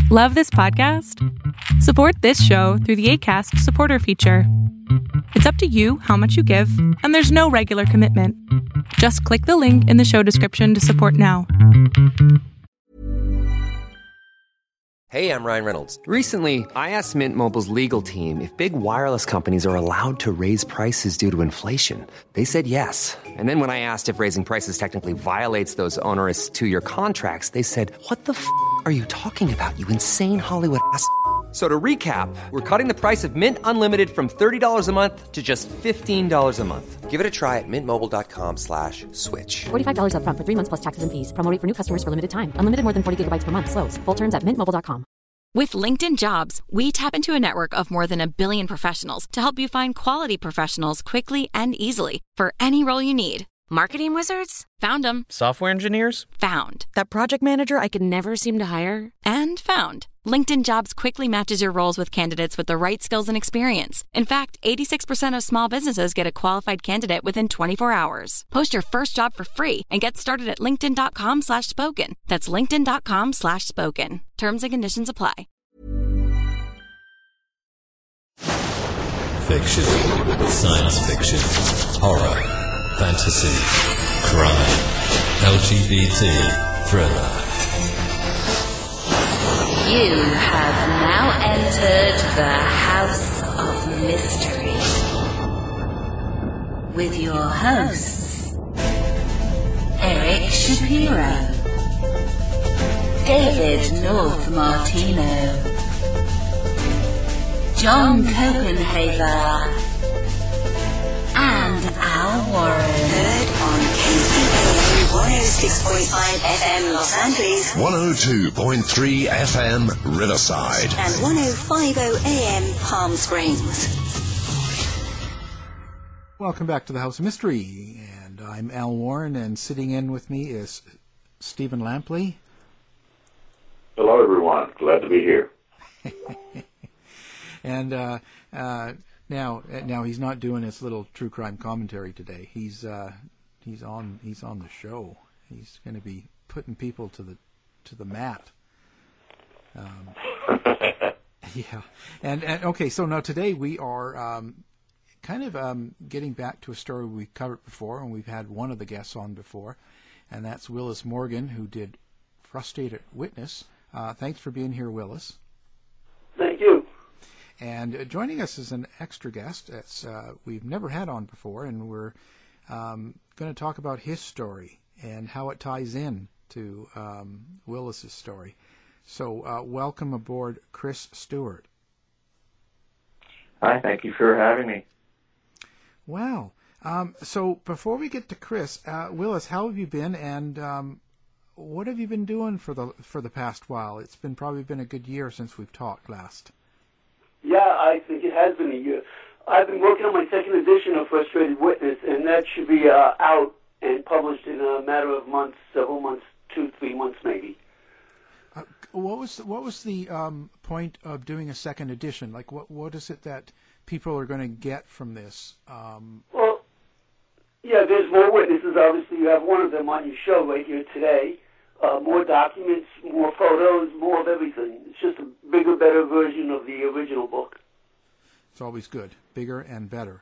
Love this podcast? Support this show through the Acast supporter feature. It's up to you how much you give, and there's no regular commitment. Just click the link in the show description to support now. Hey, I'm Ryan Reynolds. Recently, I asked Mint Mobile's legal team if big wireless companies are allowed to raise prices due to inflation. They said yes. And then when I asked if raising prices technically violates those onerous two-year contracts, they said, "What the f*** are you talking about, you insane Hollywood ass?" So to recap, we're cutting the price of Mint Unlimited from $30 a month to just $15 a month. Give it a try at mintmobile.com/switch. $45 up front for 3 months plus taxes and fees. Promo rate for new customers for limited time. Unlimited more than 40 gigabytes per month. Slows full terms at mintmobile.com. With LinkedIn Jobs, we tap into a network of more than 1 billion professionals to help you find quality professionals quickly and easily for any role you need. Marketing wizards? Found them. Software engineers? Found. That project manager I could never seem to hire? And found. LinkedIn Jobs quickly matches your roles with candidates with the right skills and experience. In fact, 86% of small businesses get a qualified candidate within 24 hours. Post your first job for free and get started at linkedin.com/spoken. That's linkedin.com/spoken. Terms and conditions apply. Fiction, science fiction, horror, fantasy, crime, LGBT, thriller. You have now entered the House of Mystery with your hosts, Eric Shapiro, David North Martino, John Copenhaver, and Al Warren. Heard on KCAA 106.5 FM Los Angeles, 102.3 FM Riverside, and 105.0 AM Palm Springs. Welcome back to the House of Mystery, and I'm Al Warren, and sitting in with me is Stephen Lampley. Hello, everyone. Glad to be here. And now he's not doing his little true crime commentary today. He's on the show. He's going to be putting people to the mat. Yeah. And okay, so now today we are getting back to a story we covered before, and we've had one of the guests on before, and that's Willis Morgan, who did Frustrated Witness. Thanks for being here, Willis. Thank you. And joining us is an extra guest that we've never had on before, and we're going to talk about his story and how it ties in to Willis's story. So welcome aboard, Chris Stewart. Hi, thank you for having me. Wow. So before we get to Chris, Willis, how have you been, and what have you been doing for the past while? It's probably been a good year since we've talked last. Yeah, I think it has been a year. I've been working on my second edition of Frustrated Witness, and that should be out and published in a matter of months, several months, 2-3 months maybe. What was the point of doing a second edition? Like, what is it that people are going to get from this? Well, yeah, there's more witnesses. Obviously, you have one of them on your show right here today. More documents, more photos, more of everything. It's just a bigger, better version of the original book. It's always good. Bigger and better.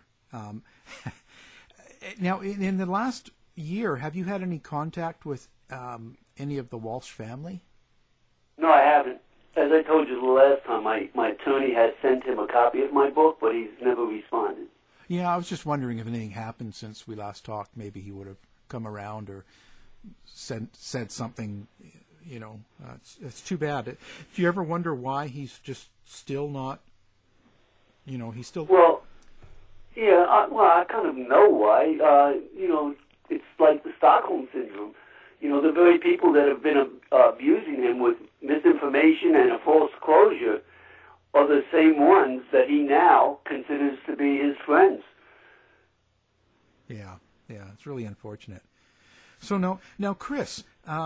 Now, in the last year, have you had any contact with any of the Walsh family? No, I haven't. As I told you the last time, my attorney has sent him a copy of my book, but he's never responded. Yeah, I was just wondering if anything happened since we last talked. Maybe he would have come around or said something. You know, it's too bad. Do you ever wonder why he's just still not? You know, he's still. Well, yeah. I kind of know why. It's like the Stockholm syndrome. You know, the very people that have been abusing him with misinformation and a false closure are the same ones that he now considers to be his friends. Yeah, it's really unfortunate. So now, Chris,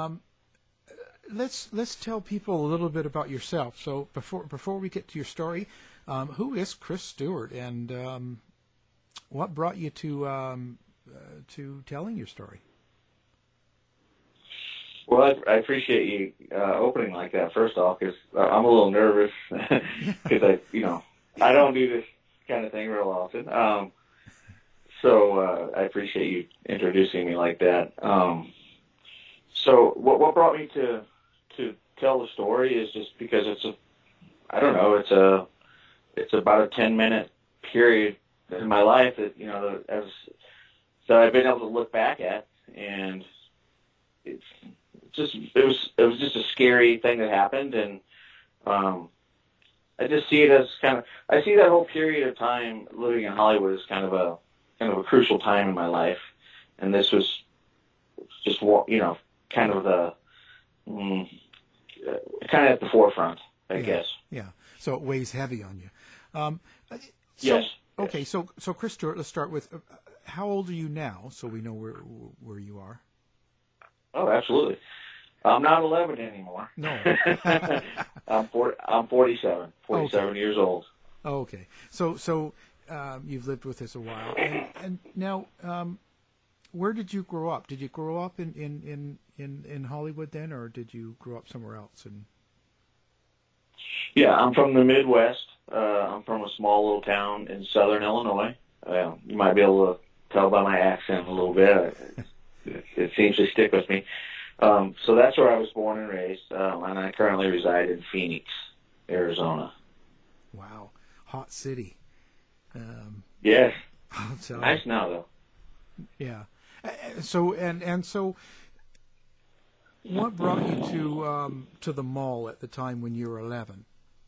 let's tell people a little bit about yourself. So before we get to your story, who is Chris Stewart, and what brought you to telling your story? Well, I appreciate you opening like that, first off, because I'm a little nervous because I don't do this kind of thing real often. So I appreciate you introducing me like that. So what brought me to tell the story is just because it's about a 10-minute period in my life that that I've been able to look back at, and it was just a scary thing that happened, and I just see it as I see that whole period of time living in Hollywood as kind of a crucial time in my life, and this was just kind of at the forefront, I guess. Yeah. So it weighs heavy on you. Yes. Okay. So Chris Stewart, let's start with how old are you now, so we know where you are. Oh, absolutely. I'm not 11 anymore. No. I'm 47 years old. Oh, okay. So you've lived with us a while, and now where did you grow up? Did you grow up in Hollywood then, or did you grow up somewhere else? Yeah, I'm from the Midwest. I'm from a small little town in southern Illinois. You might be able to tell by my accent a little bit. It seems to stick with me. So that's where I was born and raised, and I currently reside in Phoenix, Arizona. Wow, hot city. Yes. Nice now, though. Yeah. So so, what brought you to the mall at the time when you were 11?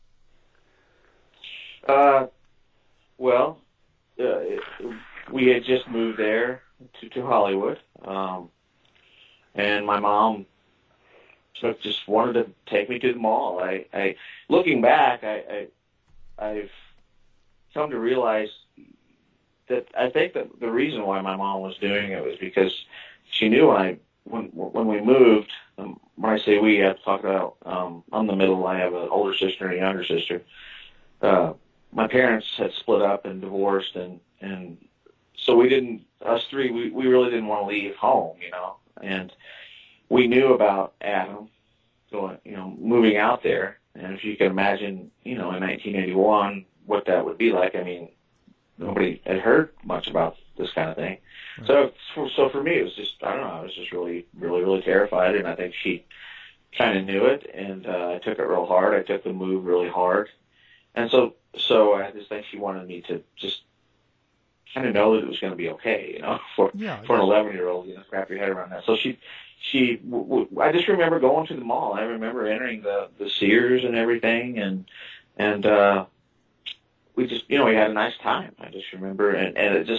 We had just moved there to Hollywood, and my mom just wanted to take me to the mall. I looking back, I've come to realize that I think that the reason why my mom was doing it was because she knew when we moved. When I say we, I have to talk about I'm the middle. I have an older sister and a younger sister. My parents had split up and divorced, and so us three, we really didn't want to leave home, and we knew about Adam going, moving out there. And if you can imagine, in 1981, what that would be like, I mean, nobody had heard much about this kind of thing. Right. So for me, it was just, I don't know, I was just really, really, really terrified, and I think she kind of knew it, and I took it real hard. I took the move really hard. And so I just think she wanted me to just kind of know that it was going to be okay, for an 11-year-old, wrap your head around that. So I just remember going to the mall. I remember entering the Sears and everything, and we just, we had a nice time. I just remember, and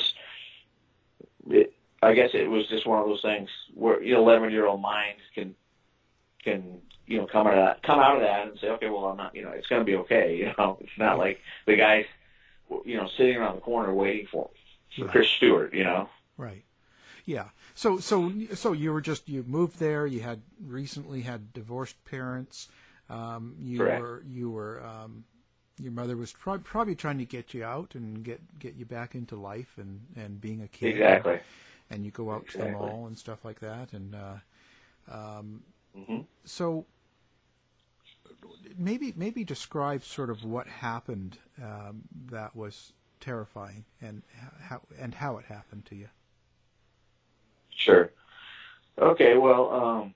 I guess it was just one of those things where 11-year-old mind can come out of that and say, okay, well, I'm not, it's going to be okay. It's not like the guys, sitting around the corner waiting for Chris Stewart, Right. Yeah. So you moved there. You had recently had divorced parents. Correct. Your mother was probably trying to get you out and get you back into life and being a kid. Exactly. And you go out to the mall and stuff like that. And so maybe describe sort of what happened that was terrifying and how it happened to you. Sure. Okay. Well,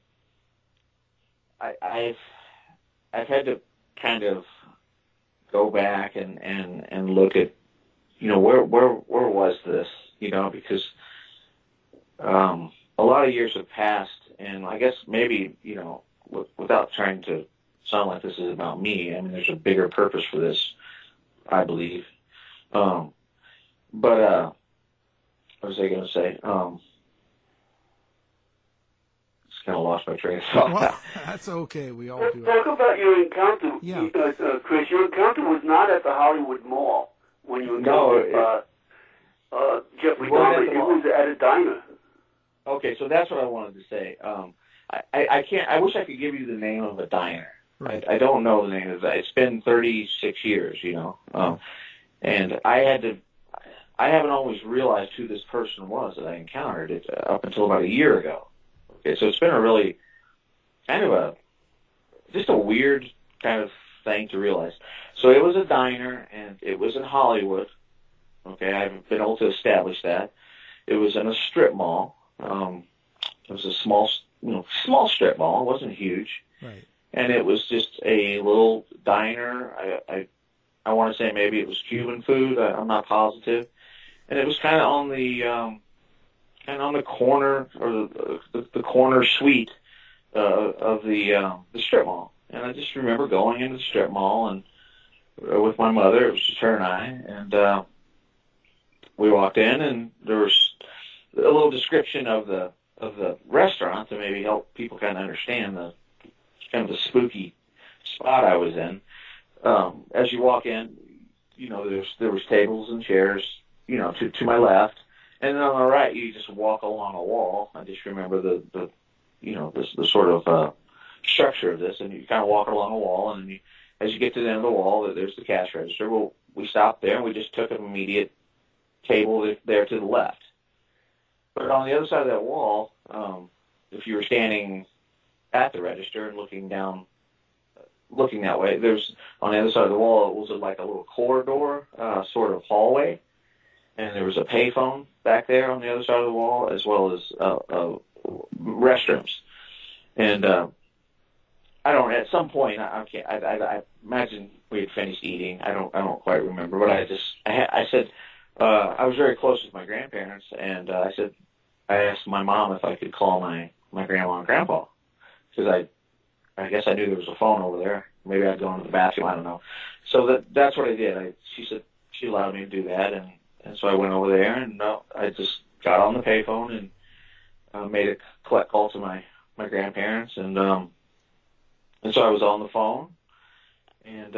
I've had to kind of go back and look at, where was this, because a lot of years have passed, and I guess maybe, without trying to sound like this is about me, I mean, there's a bigger purpose for this, I believe. But what was I going to say? Just kind of lost my train of thought. Well, that's okay. We all do it. Talk about your encounter, yeah. Chris. Your encounter was not at the Hollywood Mall when you encountered Jeffrey Dahmer. It was at a diner. Okay, so that's what I wanted to say. I can't. I wish I could give you the name of a diner. Right. I don't know the name of that. It's been 36 years, and I haven't always realized who this person was that I encountered it up until about a year ago. Okay, so it's been a really kind of just a weird kind of thing to realize. So it was a diner, and it was in Hollywood. Okay, I haven't been able to establish that. It was in a strip mall. It was a small strip mall. It wasn't huge. Right. And it was just a little diner. I want to say maybe it was Cuban food. I'm not positive. And it was kind of on the corner, or the corner suite of the strip mall. And I just remember going into the strip mall and with my mother. It was just her and I, and we walked in, and there was a little description of the restaurant to maybe help people kind of understand the kind of the spooky spot I was in. As you walk in, there was tables and chairs, to my left, and then on the right you just walk along a wall. I just remember the sort of structure of this, and you kind of walk along a wall, and as you get to the end of the wall, there's the cash register. Well, we stopped there, and we just took an immediate table there to the left. But on the other side of that wall, if you were standing at the register and looking that way, there's on the other side of the wall, it was like a little corridor, sort of hallway, and there was a payphone back there on the other side of the wall, as well as restrooms. And at some point, I imagine we had finished eating. I don't quite remember, but I said, I was very close with my grandparents, and I asked my mom if I could call my grandma and grandpa, because I guess I knew there was a phone over there. Maybe I'd go into the bathroom. I don't know. So that's what I did. She said she allowed me to do that, and so I went over there, and I just got on the payphone and made a collect call to my grandparents, and so I was on the phone, and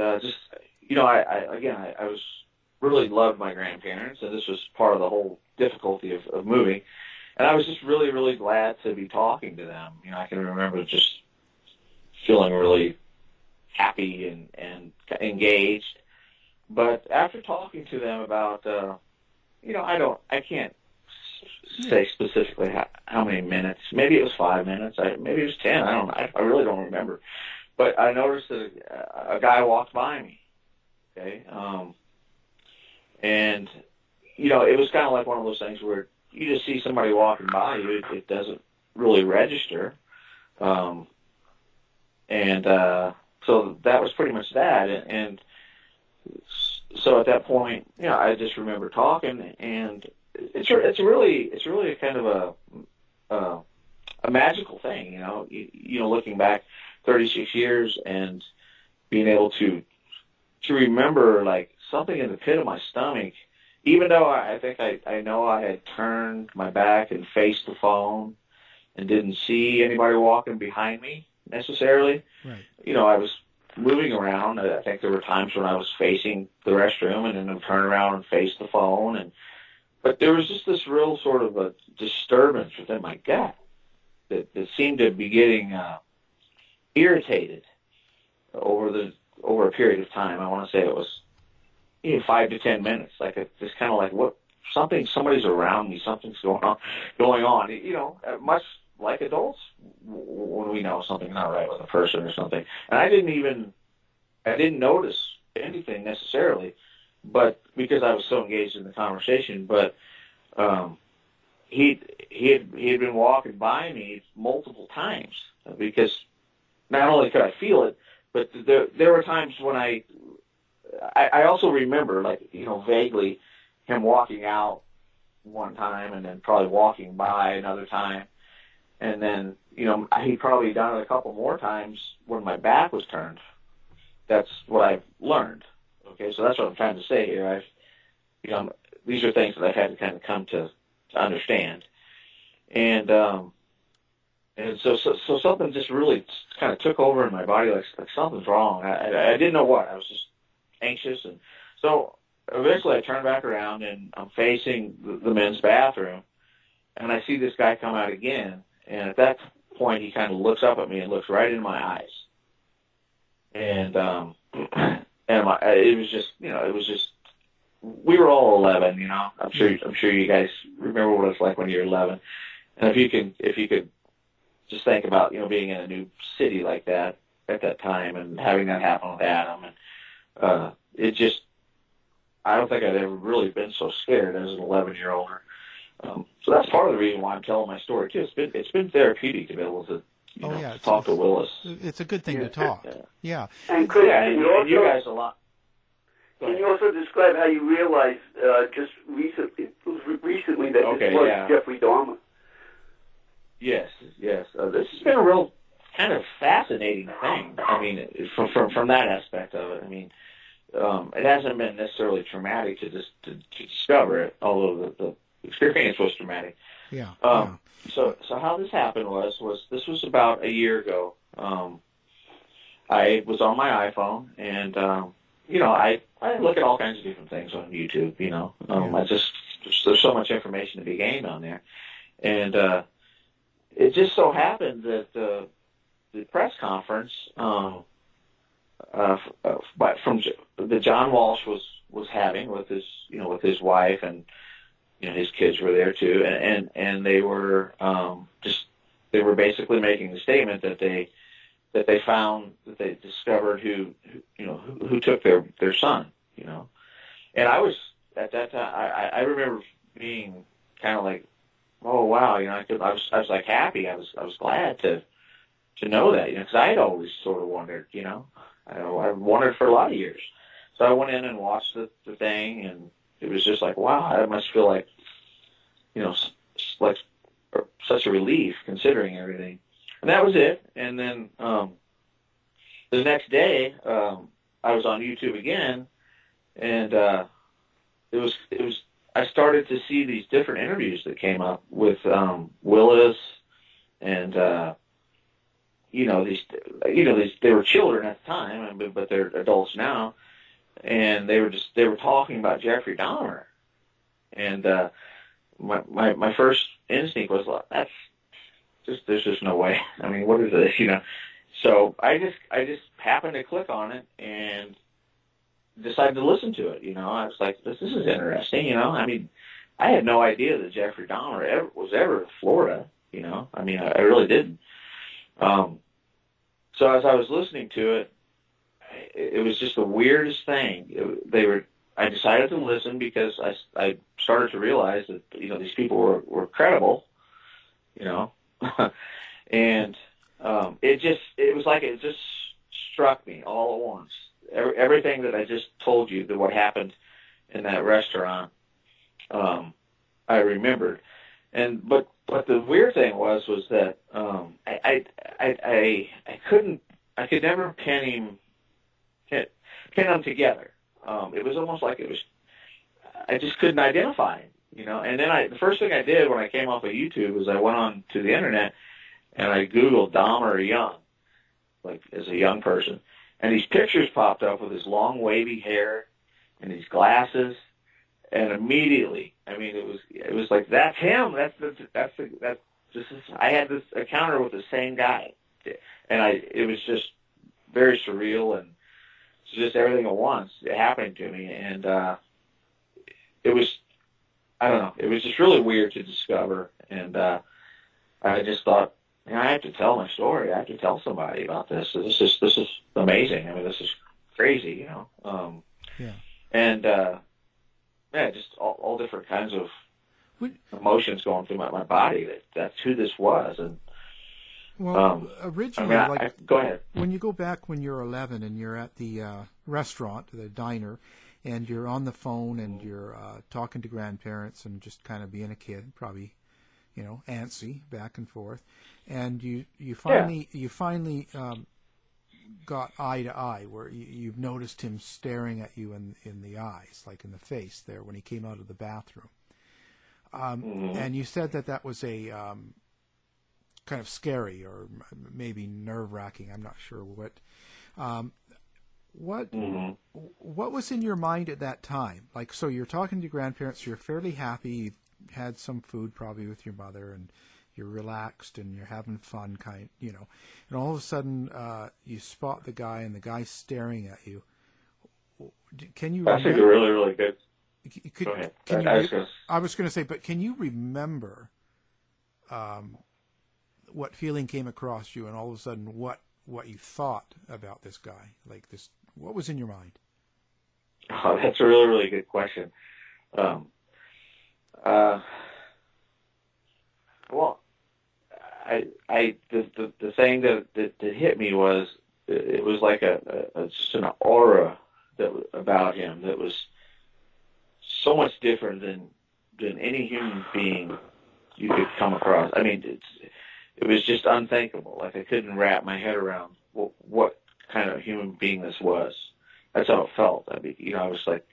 I was really loved my grandparents, and this was part of the whole difficulty of moving, and I was just really, really glad to be talking to them. I can remember just feeling really happy and engaged. But after talking to them about, I can't say specifically how many minutes. Maybe it was 5 minutes. Maybe it was 10. I really don't remember. But I noticed that a guy walked by me. Okay. And it was kind of like one of those things where you just see somebody walking by you. It doesn't really register. So that was pretty much that. And so at that point, I just remember talking, and it's really a kind of a magical thing, looking back 36 years and being able to remember like something in the pit of my stomach, even though I think I know I had turned my back and faced the phone and didn't see anybody walking behind me necessarily. Right. I was moving around. I think there were times when I was facing the restroom and then I'd turn around and face the phone. But there was just this real sort of a disturbance within my gut that seemed to be getting irritated over a period of time. I want to say it was 5 to 10 minutes. Just kind of like somebody's around me, something's going on. Much like adults when we know something's not right with a person or something. And I didn't notice anything necessarily, but because I was so engaged in the conversation. But he had been walking by me multiple times, because not only could I feel it, but there were times when I also remember, vaguely him walking out one time and then probably walking by another time. And then, he'd probably done it a couple more times when my back was turned. That's what I've learned. Okay, so that's what I'm trying to say here. These are things that I've had to kind of come to understand. And so something just really kind of took over in my body, like something's wrong. I didn't know what. I was just anxious. And so eventually I turned back around, and I'm facing the men's bathroom, and I see this guy come out again. And at that point, he kind of looks up at me and looks right in my eyes. And it was just, we were all 11, I'm sure you guys remember what it's like when you're 11. And if you could just think about, being in a new city like that at that time and having that happen with Adam. And I don't think I'd ever really been so scared as an 11-year-old. So that's part of the reason why I'm telling my story too. It's been therapeutic to be able to talk to Willis. It's a good thing to talk. Yeah. And Chris, and you guys a lot. Can you also describe how you realized just recently that this was Jeffrey Dahmer? Yes. This has been a real kind of fascinating thing. I mean, from that aspect of it. I mean, it hasn't been necessarily traumatic to discover it, although the experience was traumatic. Yeah. So how this happened was this was about a year ago. I was on my iPhone, and I look at all kinds of different things on YouTube. There's so much information to be gained on there, and it just so happened that the press conference from that John Walsh was having with his wife, and his kids were there too, and they were basically making the statement that they discovered who took their son, and I was at that time I remember being kind of like, oh wow, I was like happy, I was glad to know that, because I had always sort of wondered, I wondered for a lot of years. So I went in and watched the thing, and it was just like, wow, I must feel like, like such a relief considering everything. And that was it. And then the next day, I was on YouTube again, and it was. I started to see these different interviews that came up with Willis, and these they were children at the time, but they're adults now, and they were talking about Jeffrey Dahmer, and my first instinct was, well, there's just no way. I mean, what is this, So I just happened to click on it and decided to listen to it. I was like, this is interesting. I mean, I had no idea that Jeffrey Dahmer was ever in Florida. I mean, I really didn't. So as I was listening to it, it was just the weirdest thing. I decided to listen because I started to realize that these people were credible, and it was like it just struck me all at once. Everything that I just told you, that what happened in that restaurant, I remembered, but the weird thing was that I could never pin them together. It was almost like I just couldn't identify him, And then the first thing I did when I came off of YouTube was I went on to the internet and I Googled Dahmer young, like as a young person, and these pictures popped up with his long wavy hair and these glasses, and immediately, I mean, it was like, that's him. I had this encounter with the same guy, and it was just very surreal, and just everything at once happening to me, and it was, I don't know, it was just really weird to discover, and I just thought, I have to tell my story. I have to tell somebody about this. So this is amazing. I mean, this is crazy, and just all different kinds of emotions going through my body. That's who this was, and. Well, originally, go ahead. When you go back when you're 11 and you're at the restaurant, the diner, and you're on the phone and you're talking to grandparents and just kind of being a kid, probably, antsy, back and forth, and you finally got eye to eye, where you've noticed him staring at you in the eyes, like in the face there when he came out of the bathroom, and you said that was a kind of scary or maybe nerve-wracking. I'm not sure what. What was in your mind at that time? Like, so you're talking to your grandparents, you're fairly happy, you've had some food probably with your mother, and you're relaxed and you're having fun, and all of a sudden you spot the guy, and the guy's staring at you. Can you? That's really, really good. Go ahead. I was going to say, but can you remember what feeling came across you, and all of a sudden what you thought about this guy? Like this, what was in your mind? Oh, that's a really, really good question. Well, the thing that hit me was it was like just an aura about him that was so much different than any human being you could come across. I mean, it was just unthinkable. Like I couldn't wrap my head around what kind of human being this was. That's how it felt. I mean, I was like,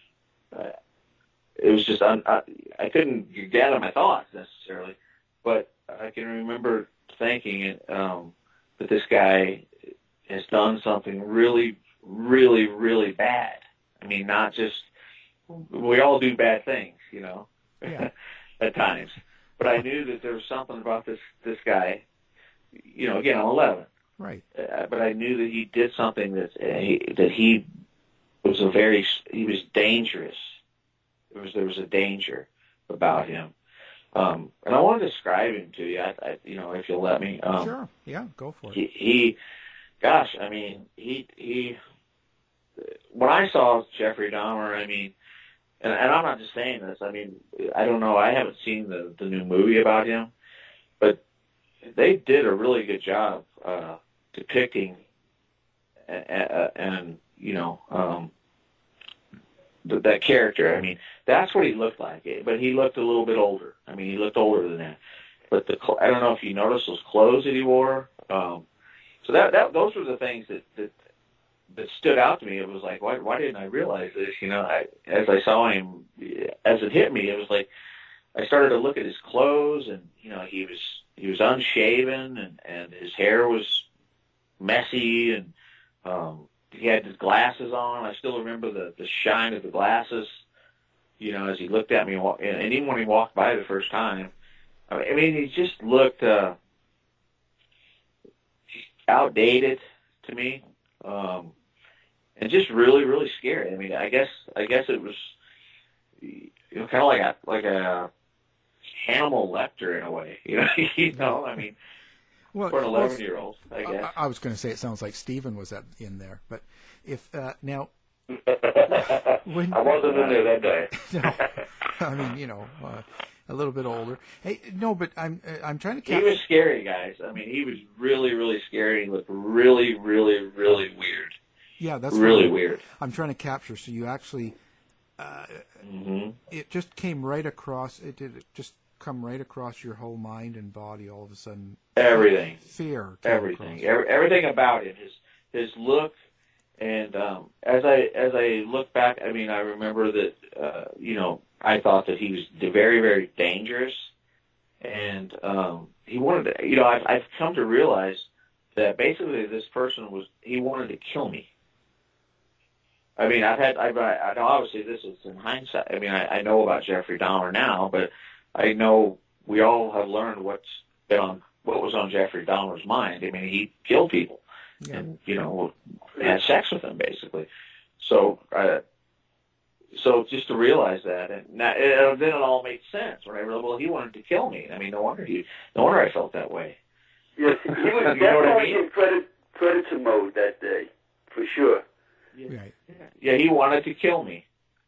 it was just I couldn't gather my thoughts necessarily, but I can remember thinking that this guy has done something really, really, really bad. I mean, not just, we all do bad things, Yeah. at times. But I knew that there was something about this guy, again, I'm 11. Right. But I knew that he did something that he was dangerous. There was a danger about him. And I want to describe him to you, if you'll let me. Sure. Yeah, go for it. He when I saw Jeffrey Dahmer, I mean, and I'm not just saying this, I mean, I don't know, I haven't seen the new movie about him, but they did a really good job depicting that character. I mean, that's what he looked like, but he looked a little bit older. I mean, he looked older than that. But I don't know if you noticed those clothes that he wore. So those were the things that stood out to me. It was like, why didn't I realize this? As I saw him, as it hit me, it was like I started to look at his clothes, and he was unshaven, and his hair was messy, and he had his glasses on. I still remember the shine of the glasses, as he looked at me, and even when he walked by the first time. I mean, he just looked outdated to me, and just really, really scary. I mean, I guess it was kind of like a Hannibal Lecter in a way. I mean. Well, for an 11-year-old, I guess. I was going to say it sounds like Stephen was in there, but if now, I wasn't in there that day. No, I mean, a little bit older. Hey, no, but I'm trying to. He was scary, guys. I mean, he was really, really scary. He looked really, really, really weird. Yeah, that's really weird. I'm trying to capture. So you actually, it just came right across. It just come right across your whole mind and body all of a sudden. Everything. Fear. Everything. Everything about it. His look, and as I look back, I mean, I remember that I thought that he was very, very dangerous, and he wanted to. I've come to realize that basically this person he wanted to kill me. I mean, I know obviously this is in hindsight. I mean, I know about Jeffrey Dahmer now, but I know we all have learned what was on Jeffrey Dahmer's mind. I mean, he killed people, and had sex with them basically. So just to realize that, and then it all made sense when I realized, well, he wanted to kill me. I mean, no wonder I felt that way. Yes, he was definitely in predator mode that day, for sure. Yeah, he wanted to kill me.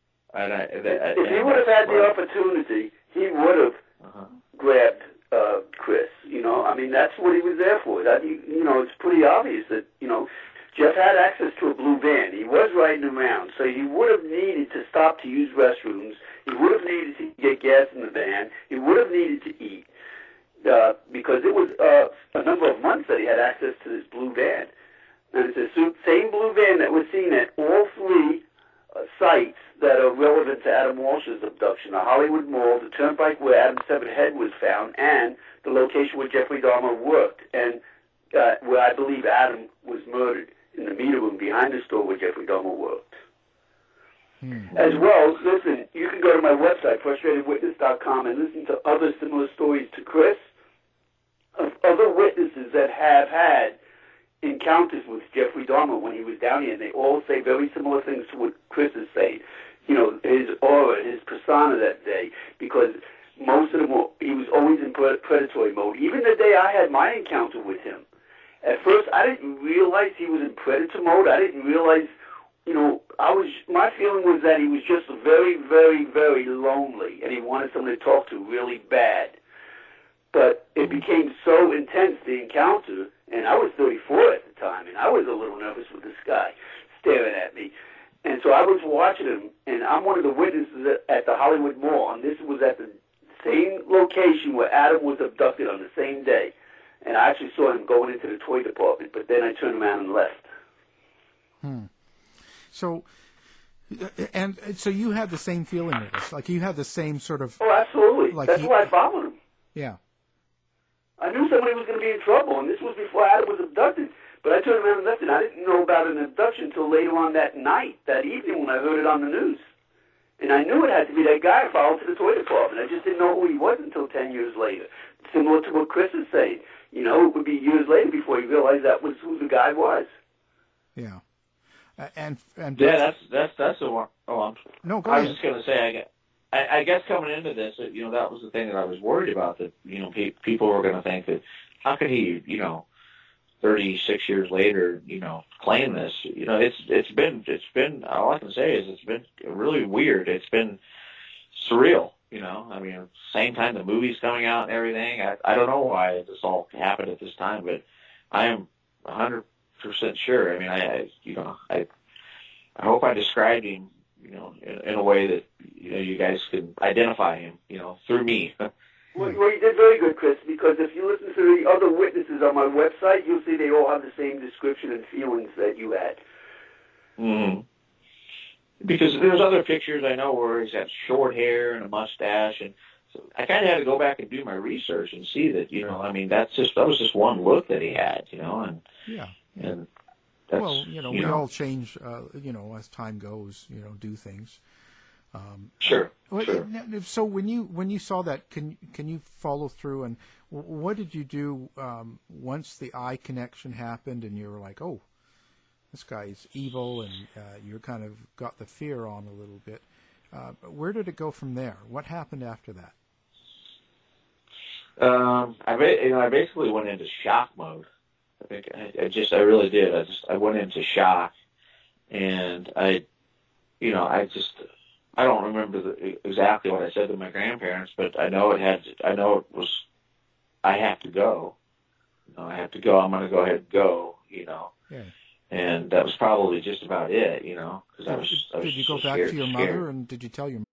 If he would have had the opportunity, he would have grabbed Chris. I mean, that's what he was there for. It's pretty obvious that Jeff had access to a blue van. He was riding around, so he would have needed to stop to use restrooms. He would have needed to get gas in the van. He would have needed to eat because it was a number of months that he had access to this blue van. And it's the same blue van that was seen at all three sites that are relevant to Adam Walsh's abduction: the Hollywood Mall, the Turnpike where Adam's severed head was found, and the location where Jeffrey Dahmer worked, and where I believe Adam was murdered, in the meter room behind the store where Jeffrey Dahmer worked. As well, listen, you can go to my website, frustratedwitness.com, and listen to other similar stories to Chris, of other witnesses that have had encounters with Jeffrey Dahmer when he was down here, and they all say very similar things to what Chris is saying. His aura, his persona that day, because most of them he was always in predatory mode. mode. Even the day I had my encounter with him, at first I didn't realize he was in predator mode. I didn't realize, my feeling was that he was just very, very, very lonely, and he wanted someone to talk to really bad. But it became so intense, the encounter, and I was 34 at the time, and I was a little nervous with this guy staring at me. And so I was watching him, and I'm one of the witnesses at the Hollywood Mall, and this was at the same location where Adam was abducted on the same day. And I actually saw him going into the toy department, but then I turned around and left. So you had the same feeling with this? Like you had the same sort of... Oh, absolutely. Like That's why I followed him. Yeah. I knew somebody was going to be in trouble, and this was before Adam was abducted. But I turned around and left, and I didn't know about an abduction until later on that night, that evening when I heard it on the news. And I knew it had to be that guy I followed to the toy department. I just didn't know who he was until 10 years later. Similar to what Chris is saying. It would be years later before he realized that was who the guy was. Yeah. And yeah, that's the one. No, go I ahead. was just going to say, I guess coming into this, that was the thing that I was worried about, that, people were going to think that, how could he, 36 years later, claim this? It's been, all I can say is it's been really weird. It's been surreal, same time the movie's coming out and everything. I don't know why this all happened at this time, but I am 100% sure. I hope I described him, in a way that, you guys can identify him, through me. Well, you did very good, Chris, because if you listen to the other witnesses on my website, you'll see they all have the same description and feelings that you had. Mm-hmm. Because there's other pictures I know where he's got short hair and a mustache, and so I kind of had to go back and do my research and see that, that was just one look that he had, and yeah. And that's, well, we all change, as time goes, do things. Sure. So when you saw that, can you follow through, and what did you do once the eye connection happened and you were like, oh, this guy's evil, and you kind of got the fear on a little bit. Where did it go from there? What happened after that? I basically went into shock mode. I think I really did. I went into shock, and I don't remember exactly what I said to my grandparents, but I know it was, I have to go. I have to go. I'm going to go ahead and go, Yeah. And that was probably just about it, because I was Did you go back to your mother, and did you tell your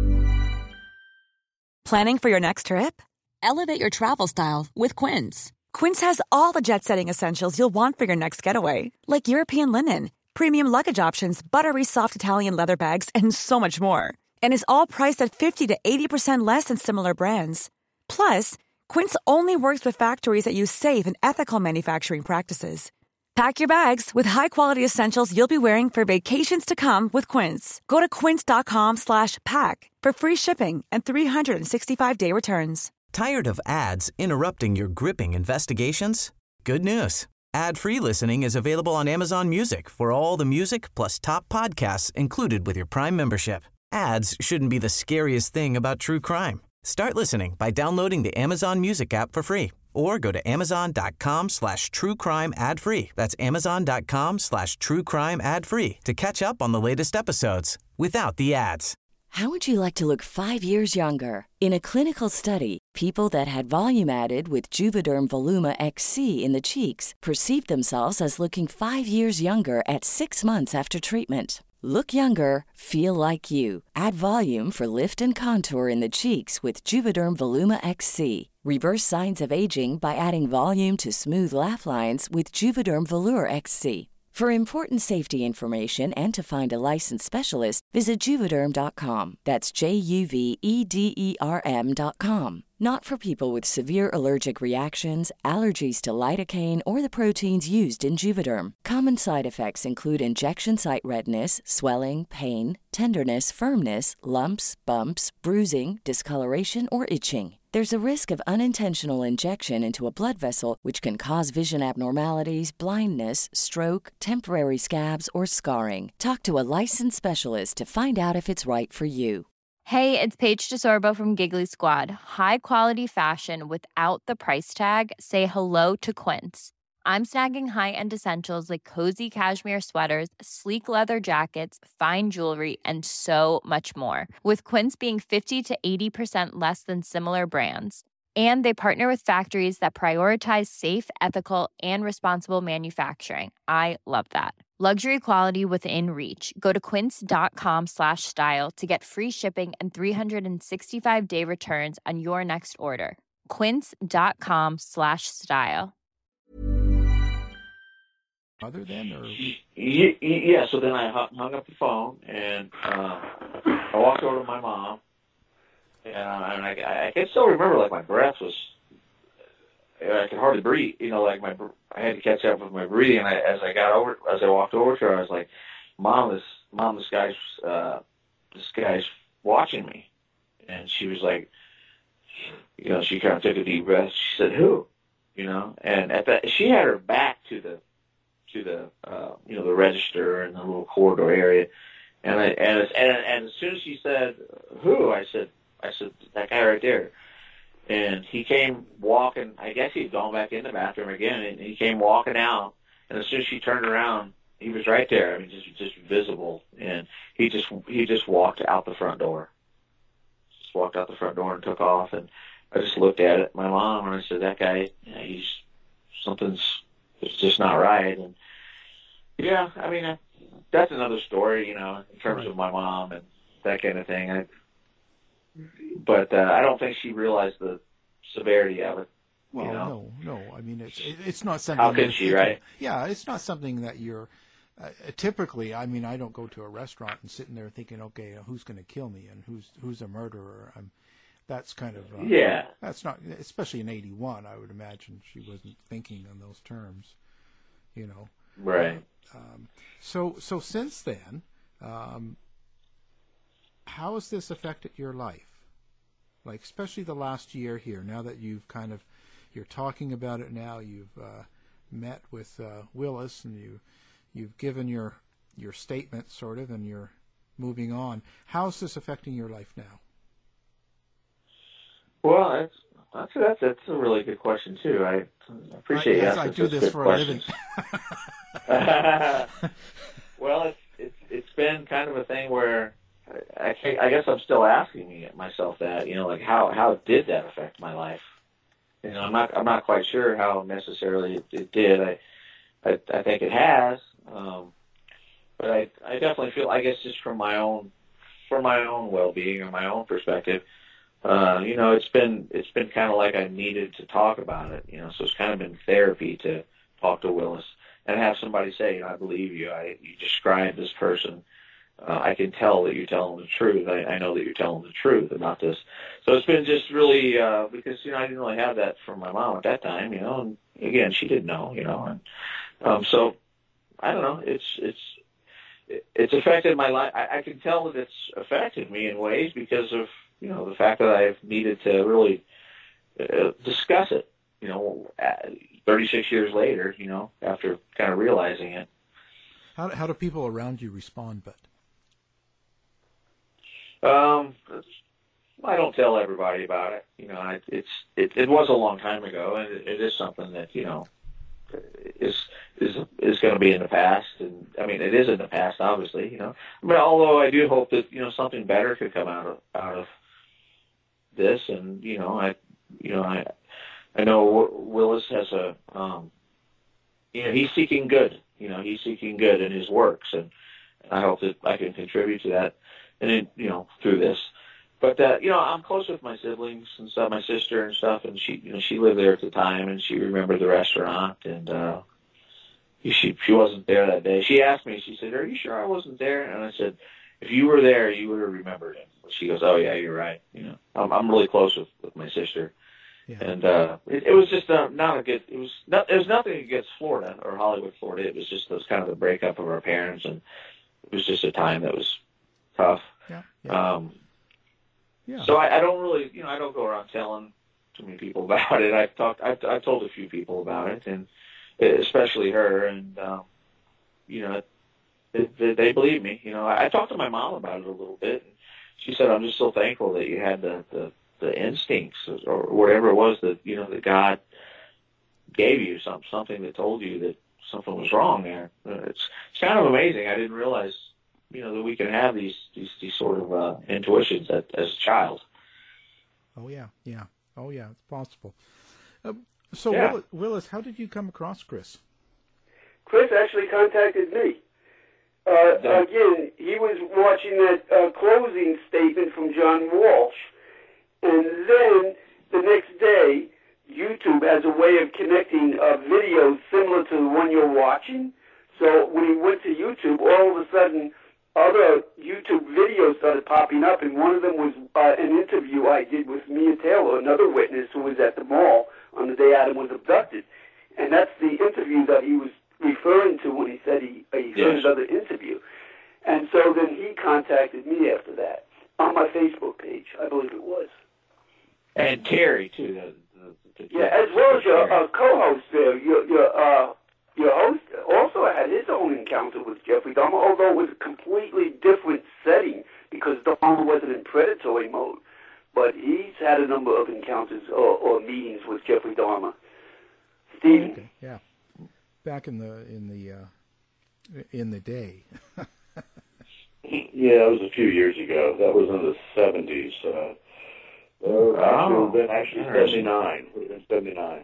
Planning for your next trip? Elevate your travel style with Quince. Quince has all the jet-setting essentials you'll want for your next getaway, like European linen, premium luggage options, buttery soft Italian leather bags, and so much more. And is all priced at 50 to 80% less than similar brands. Plus, Quince only works with factories that use safe and ethical manufacturing practices. Pack your bags with high-quality essentials you'll be wearing for vacations to come with Quince. Go to quince.com/pack for free shipping and 365-day returns. Tired of ads interrupting your gripping investigations? Good news. Ad-free listening is available on Amazon Music for all the music plus top podcasts included with your Prime membership. Ads shouldn't be the scariest thing about true crime. Start listening by downloading the Amazon Music app for free or go to amazon.com/truecrime ad-free. That's amazon.com/truecrime ad-free to catch up on the latest episodes without the ads. How would you like to look 5 years younger? In a clinical study, people that had volume added with Juvederm Voluma XC in the cheeks perceived themselves as looking 5 years younger at 6 months after treatment. Look younger, feel like you. Add volume for lift and contour in the cheeks with Juvederm Voluma XC. Reverse signs of aging by adding volume to smooth laugh lines with Juvederm Volure XC. For important safety information and to find a licensed specialist, visit Juvederm.com. That's JUVEDERM.com. Not for people with severe allergic reactions, allergies to lidocaine, or the proteins used in Juvederm. Common side effects include injection site redness, swelling, pain, tenderness, firmness, lumps, bumps, bruising, discoloration, or itching. There's a risk of unintentional injection into a blood vessel, which can cause vision abnormalities, blindness, stroke, temporary scabs, or scarring. Talk to a licensed specialist to find out if it's right for you. Hey, it's Paige DeSorbo from Giggly Squad. High quality fashion without the price tag. Say hello to Quince. I'm snagging high-end essentials like cozy cashmere sweaters, sleek leather jackets, fine jewelry, and so much more. With Quince being 50 to 80% less than similar brands. And they partner with factories that prioritize safe, ethical, and responsible manufacturing. I love that. Luxury quality within reach. Go to quince.com/style to get free shipping and 365-day returns on your next order. Quince.com/style. Other than, or yeah. So then I hung up the phone and I walked over to my mom, and I can still remember like my breath was. I could hardly breathe. You know, like I had to catch up with my breathing. And as I walked over to her, I was like, "Mom, this guy's watching me." And she was like, you know, she kind of took a deep breath. She said, "Who?" You know, and at that, she had her back to the you know, the register and the little corridor area. And as soon as she said, "Who?" I said, "That guy right there." And he came walking, I guess he'd gone back in the bathroom again, and he came walking out. And as soon as she turned around, he was right there. I mean, just visible. And he just walked out the front door. Just walked out the front door and took off. And I just looked at it, my mom, and I said, "That guy, you know, something's just not right." And yeah, I mean, that's another story, you know, in terms of my mom and that kind of thing. But I don't think she realized the severity of it. Well, you know? no. I mean, it's not something. How could she, right? Yeah, it's not something that you're typically. I mean, I don't go to a restaurant and sitting there thinking, okay, who's going to kill me and who's a murderer. That's kind of yeah. That's not, especially in '81. I would imagine she wasn't thinking in those terms. You know. Right. So since then, how has this affected your life? Like, especially the last year here, now that you're talking about it now, you've met with Willis, and you've given your statement, sort of, and you're moving on. How's this affecting your life now? Well, that's a really good question, too. I appreciate you asking. I do this for a living. Well, it's been kind of a thing where I guess I'm still asking myself that, you know, like how did that affect my life? You know, I'm not quite sure how necessarily it did. I think it has, but I definitely feel, I guess, just for my own well-being or my own perspective, you know, it's been kind of like I needed to talk about it. You know, so it's kind of been therapy to talk to Willis and have somebody say, you know, "I believe you. You describe this person. I can tell that you're telling the truth. I know that you're telling the truth about this." So it's been just really because, you know, I didn't really have that from my mom at that time, you know, and again, she didn't know, you know, and so I don't know. It's affected my life. I can tell that it's affected me in ways because of, you know, the fact that I've needed to really discuss it, you know, 36 years later, you know, after kind of realizing it. How do people around you respond, Bud? I don't tell everybody about it. You know, it was a long time ago, and it is something that, you know, is going to be in the past. And I mean, it is in the past, obviously. You know, but although I do hope that, you know, something better could come out of this. And you know, I know Willis has a, you know, he's seeking good. You know, he's seeking good in his works, and I hope that I can contribute to that, and you know, through this. But you know, I'm close with my siblings and stuff, my sister and stuff, and she lived there at the time, and she remembered the restaurant, and she wasn't there that day. She asked me, she said, "Are you sure I wasn't there?" And I said, "If you were there, you would have remembered him." She goes, "Oh yeah, you're right." You know, I'm really close with my sister. Yeah. And it was just not a good. It was nothing against Florida or Hollywood, Florida. It was just kind of the breakup of our parents, and it was just a time that was tough. Yeah. So I don't really, you know, I don't go around telling too many people about it. I've told a few people about it, and especially her, and you know, they believe me. You know, I talked to my mom about it a little bit. And she said, I'm just so thankful that you had the instincts or whatever it was that, that God gave you, something that told you that something was wrong there. It's kind of amazing. I didn't realize, that we can have these sort of intuitions as a child. Oh yeah. Oh yeah, it's possible. So Willis, how did you come across Chris? Chris actually contacted me. Again, he was watching that closing statement from John Walsh, and then the next day, YouTube has a way of connecting videos similar to the one you're watching. So when he went to YouTube, all of a sudden, other YouTube videos started popping up, and one of them was an interview I did with Mia Taylor, another witness who was at the mall on the day Adam was abducted. And that's the interview that he was referring to when he said he heard another interview. And so then he contacted me after that on my Facebook page, I believe it was. And Terry, too. As well as your co-host there. Your host also had his own encounter with Jeffrey Dahmer, although it was a completely different setting because Dahmer wasn't in predatory mode. But he's had a number of encounters or meetings with Jeffrey Dahmer. Stephen. Okay. Yeah. Back in the day. Yeah, it was a few years ago. That was in the 70s. Actually 79. It would have been 79.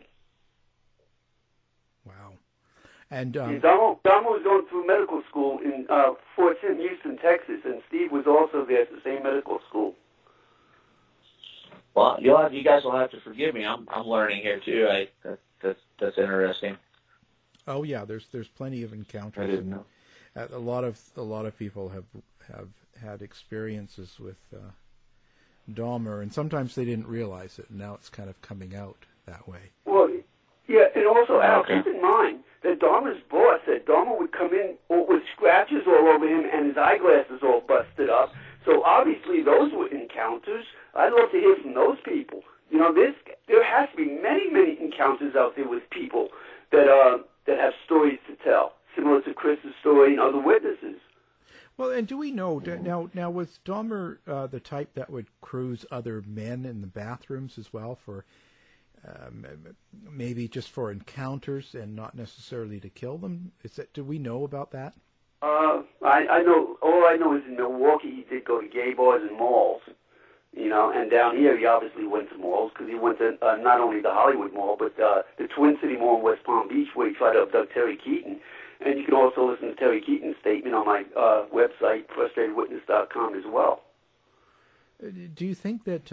Wow. And Dahmer was going through medical school in Fort Sim, Houston, Texas, and Steve was also there at the same medical school. Well, you guys will have to forgive me. I'm learning here too. That's interesting. Oh yeah, there's plenty of encounters. I didn't know. A lot of people have had experiences with Dahmer, and sometimes they didn't realize it, and now it's kind of coming out that way. Well, yeah, and also, Al, keep in mind that Dahmer's boss said Dahmer would come in with scratches all over him and his eyeglasses all busted up. So obviously those were encounters. I'd love to hear from those people. There has to be many, many encounters out there with people that have stories to tell, similar to Chris's story and other witnesses. Well, and do we know now? Was Dahmer the type that would cruise other men in the bathrooms as well for maybe just for encounters and not necessarily to kill them? Do we know about that? I know. All I know is in Milwaukee he did go to gay bars and malls, and down here he obviously went to malls because he went to not only the Hollywood Mall but the Twin City Mall in West Palm Beach where he tried to abduct Terry Keaton. And you can also listen to Terry Keaton's statement on my website, frustratedwitness.com, as well. Do you think that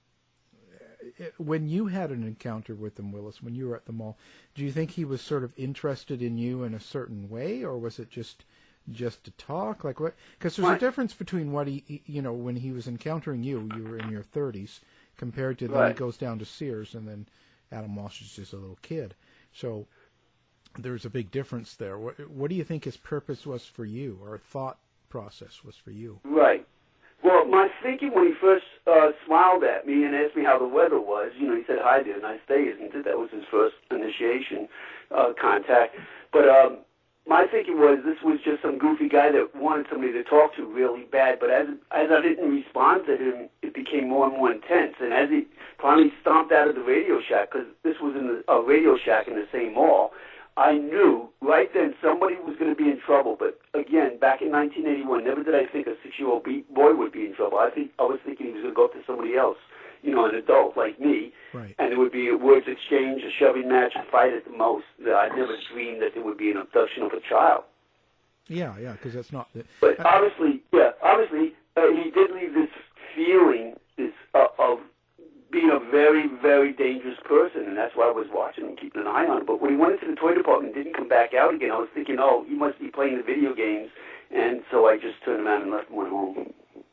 when you had an encounter with him, Willis, when you were at the mall, do you think he was sort of interested in you in a certain way, or was it just to talk? Like what? Because there's a difference between what he, when he was encountering you were in your 30s, compared to then he goes down to Sears, and then Adam Walsh is just a little kid. So there's a big difference there. What do you think his purpose was for you, or thought process was for you? Right. Well, my thinking when he first smiled at me and asked me how the weather was, he said, "Hi there, nice day, isn't it?" That was his first initiation contact. But my thinking was this was just some goofy guy that wanted somebody to talk to really bad. But as I didn't respond to him, it became more and more intense. And as he finally stomped out of the Radio Shack, because this was in a Radio Shack in the same mall, I knew right then somebody was going to be in trouble. But again, back in 1981, never did I think a 6-year-old boy would be in trouble. I was thinking he was going to go up to somebody else, an adult like me, right. And there would be a words exchange, a shoving match, a fight at the most. I never dreamed that there would be an abduction of a child. Yeah, because that's not. But obviously, he did leave this feeling of being a very, very dangerous person, and that's why I was watching and keeping an eye on him. But when he went into the toy department and didn't come back out again, I was thinking, he must be playing the video games, and so I just turned around and left and went home.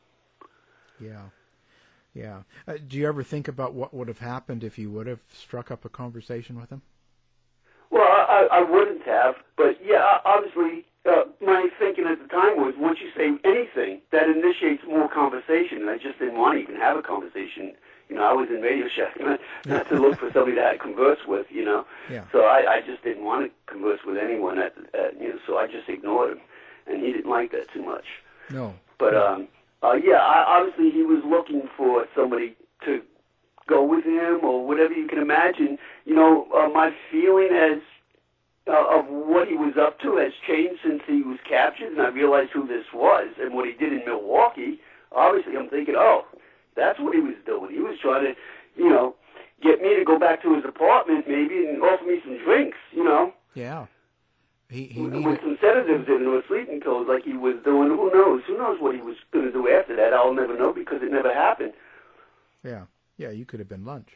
Yeah. Do you ever think about what would have happened if you would have struck up a conversation with him? Well, I wouldn't have, but yeah, obviously, my thinking at the time was once you say anything, that initiates more conversation, and I just didn't want to even have a conversation. I was in Radio Shack not to look for somebody to converse with, Yeah. So I just didn't want to converse with anyone, so I just ignored him, and he didn't like that too much. No. But obviously he was looking for somebody to go with him or whatever you can imagine. My feeling of what he was up to has changed since he was captured, and I realized who this was and what he did in Milwaukee. Obviously, I'm thinking, that's what he was doing. He was trying to, get me to go back to his apartment maybe and offer me some drinks, Yeah. He with some sedatives in or sleeping pills like he was doing. Who knows? Who knows what he was going to do after that? I'll never know because it never happened. Yeah. Yeah, you could have been lunch.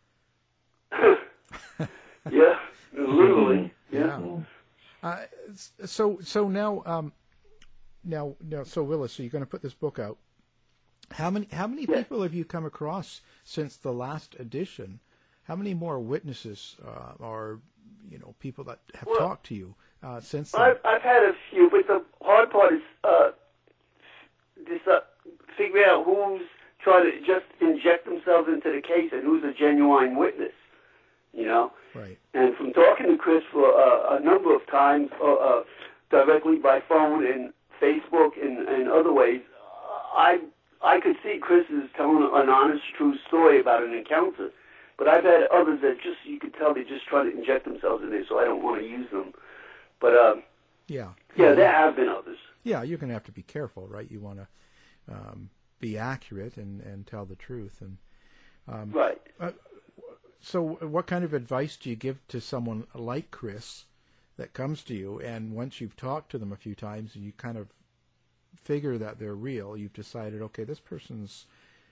Yeah, literally. Yeah. So now, so Willis, so you're going to put this book out. How many people have you come across since the last edition? How many more witnesses or people that have talked to you since then? I've had a few, but the hard part is figure out who's trying to just inject themselves into the case and who's a genuine witness. Right. And from talking to Chris for a number of times, directly by phone and Facebook and other ways, I could see Chris is telling an honest, true story about an encounter. But I've had others that you could tell they just try to inject themselves in there, so I don't want to use them. But, yeah, there have been others. Yeah, you're going to have to be careful, right? You want to be accurate and tell the truth. And right. So what kind of advice do you give to someone like Chris that comes to you, and once you've talked to them a few times and you kind of figure that they're real, you've decided, okay, this person's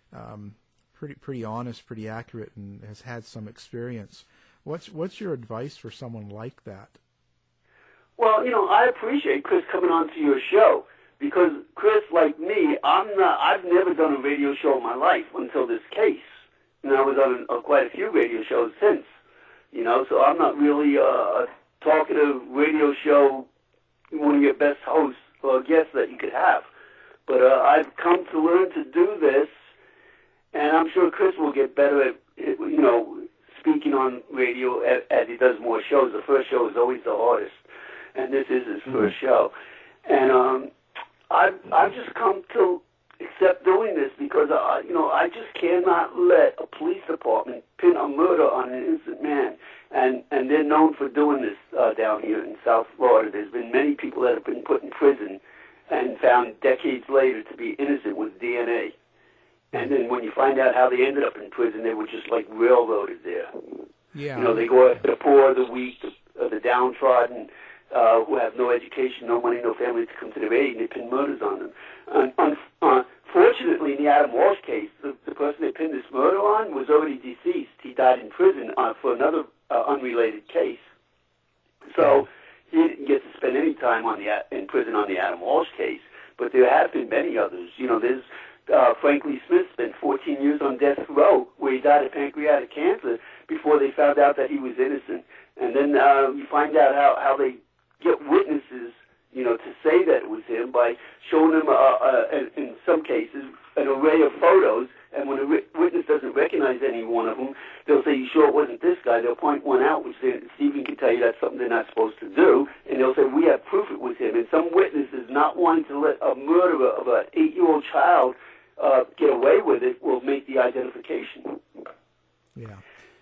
pretty honest, pretty accurate, and has had some experience. What's your advice for someone like that? Well, I appreciate Chris coming on to your show because Chris, like me, I've never done a radio show in my life until this case. And I was on quite a few radio shows since, so I'm not really a talkative radio show, one of your best hosts or guests that you could have. But I've come to learn to do this, and I'm sure Chris will get better at, speaking on radio as he does more shows. The first show is always the hardest, and this is his first show. And I've just come to accept doing this because, I just cannot let a police department pin a murder on an innocent man. And they're known for doing this down here in South Florida. There's been many people that have been put in prison and found decades later to be innocent with DNA. And then when you find out how they ended up in prison, they were just like railroaded there. Yeah. They go after the poor, the weak, the downtrodden, who have no education, no money, no family to come to their aid, and they pin murders on them. Fortunately, in the Adam Walsh case, the person they pinned this murder on was already deceased. He died in prison for another unrelated case. So he didn't get to spend any time in prison on the Adam Walsh case. But there have been many others. There's Frank Lee Smith spent 14 years on death row where he died of pancreatic cancer before they found out that he was innocent. And then you find out how they get witnesses, to say that it was him by showing them, in some cases, an array of photos. And when a witness doesn't recognize any one of them, they'll say, "You sure it wasn't this guy?" They'll point one out, which Stephen can tell you that's something they're not supposed to do. And they'll say, "We have proof it was him." And some witnesses not wanting to let a murderer of an 8-year-old child get away with it will make the identification. Yeah.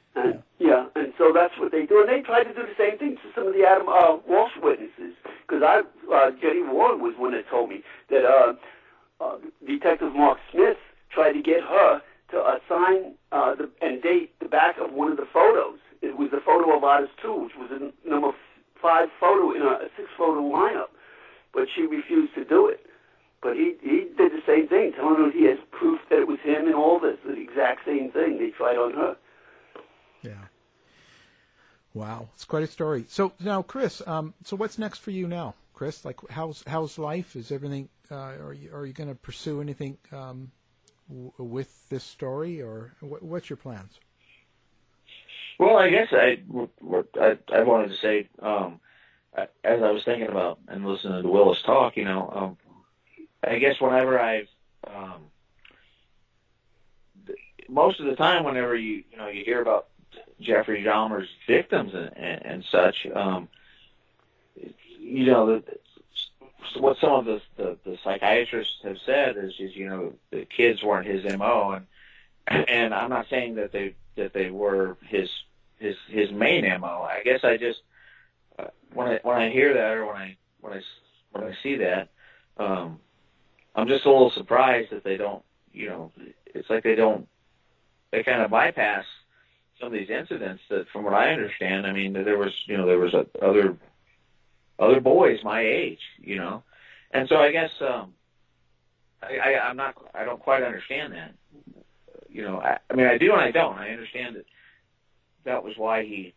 And so that's what they do. And they try to do the same thing to some of the Adam Walsh witnesses. Because Jenny Warren was one that told me that Detective Mark Smith tried to get her to assign and date the back of one of the photos. It was the photo of Otis 2, which was a number 5 photo in a 6-photo lineup. But she refused to do it. But he did the same thing, telling her he has proof that it was him and all this, the exact same thing they tried on her. Yeah. Wow, it's quite a story. So now, Chris, so what's next for you now, Chris? Like, how's life? Is everything? Are you going to pursue anything with this story, or what's your plans? Well, I guess I wanted to say, as I was thinking about and listening to Willis talk, I guess whenever most of the time, whenever you hear about Jeffrey Dahmer's victims and such, what some of the psychiatrists have said is the kids weren't his MO, and I'm not saying that they were his main MO. I guess I just when I hear that, or when I see that, I'm just a little surprised that they don't. It's like they kind of bypass some of these incidents that, from what I understand, I mean, there was other boys my age, and so I guess I don't quite understand that. I mean, I do and I don't. I understand that was why he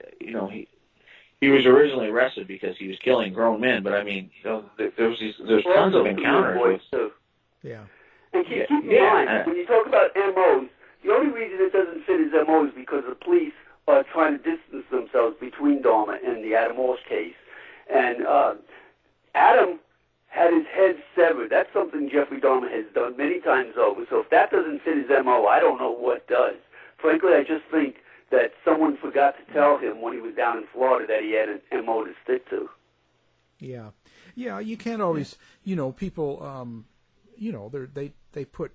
was originally arrested, because he was killing grown men. But I mean, there's tons of encounters. Yeah. And keep in mind, when you talk about MOs, the only reason it doesn't fit his MO is because the police are trying to distance themselves between Dahmer and the Adam Walsh case. And Adam had his head severed. That's something Jeffrey Dahmer has done many times over. So if that doesn't fit his MO, I don't know what does. Frankly, I just think that someone forgot to tell him when he was down in Florida that he had an MO to stick to. Yeah. Yeah, you can't always, people, they put,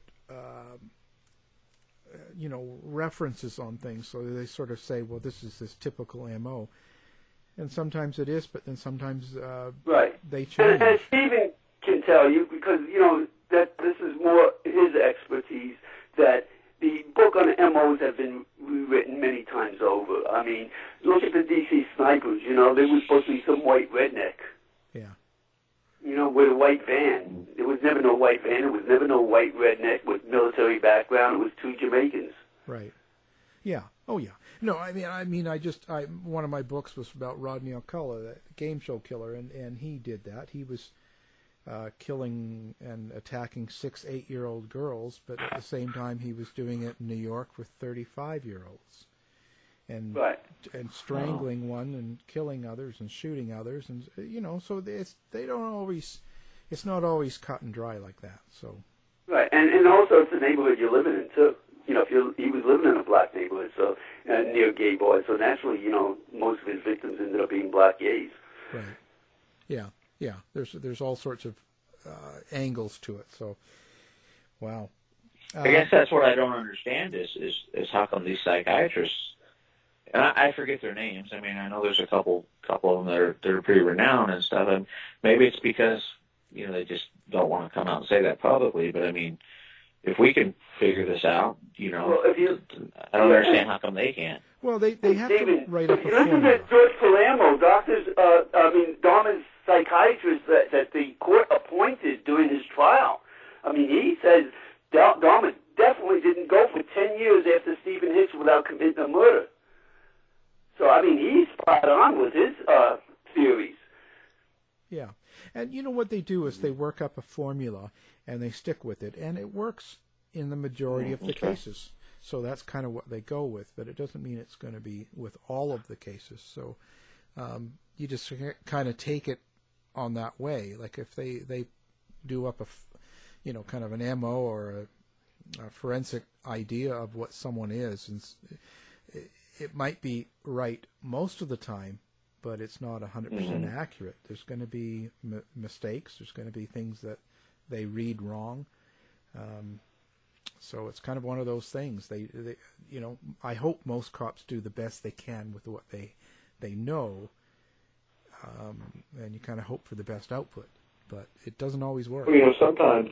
references on things, so they sort of say, well, this is this typical MO. And sometimes it is, but then sometimes they change. And Stephen can tell you, because, that this is more his expertise, that the book on MOs have been rewritten many times over. I mean, look at the DC snipers, they were supposed to be some white redneck. Yeah. With a white van. There was never no white van. There was never no white redneck with military background. It was two Jamaicans. Right. Yeah. Oh, yeah. No, I mean, one of my books was about Rodney Alcala, the game show killer, and he did that. He was killing and attacking 6, 8-year-old girls, but at the same time he was doing it in New York with 35-year-olds. And strangling one and killing others and shooting others, and so it's not always cut and dry like that. So and also it's the neighborhood you're living in too. He was living in a black neighborhood, so near gay bars. So naturally, most of his victims ended up being black gays. Right. Yeah. Yeah. There's all sorts of angles to it. So, wow. I guess that's what I don't understand is how come these psychiatrists. And I forget their names. I mean, I know there's a couple of them that are pretty renowned and stuff. And maybe it's because they just don't want to come out and say that publicly. But I mean, if we can figure this out, I don't understand how come they can't. Well, they have to write up a formula. Listen to George Palermo, Dahmer's psychiatrist that the court appointed during his trial. I mean, he says Dahmer definitely didn't go for 10 years after Stephen Hicks without committing a murder. So, I mean, he's spot on with his theories. Yeah. And what they do is they work up a formula and they stick with it. And it works in the majority of the cases. So that's kind of what they go with. But it doesn't mean it's going to be with all of the cases. So you just kind of take it on that way. Like if they do up a, kind of an MO or a forensic idea of what someone is, and it might be right most of the time, but it's not 100% accurate. There's going to be mistakes. There's going to be things that they read wrong. So it's kind of one of those things. They I hope most cops do the best they can with what they know, and you kind of hope for the best output. But it doesn't always work. Sometimes